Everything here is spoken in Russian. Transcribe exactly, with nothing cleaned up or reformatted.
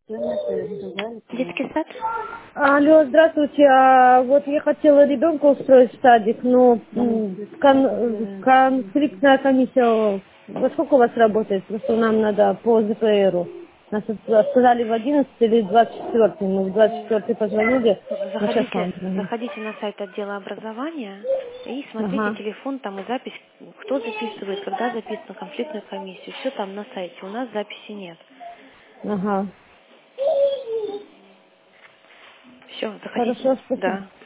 Детский сад? Алло, здравствуйте. А, вот я хотела ребенка устроить в садик, но м, кон- конфликтная комиссия во сколько у вас работает? Просто нам надо по ЗПРу. Нас тут сказали в одиннадцать или двадцать четвёртый. Мы в двадцать четвёртый позвонили, мы сейчас Заходите, вам звоним. заходите на сайт отдела образования и смотрите Ага, телефон, там и запись, кто записывает, когда записано конфликтную комиссию. Все там на сайте. У нас записи нет. ага. Все, заходите. Хорошо, спасибо. Да.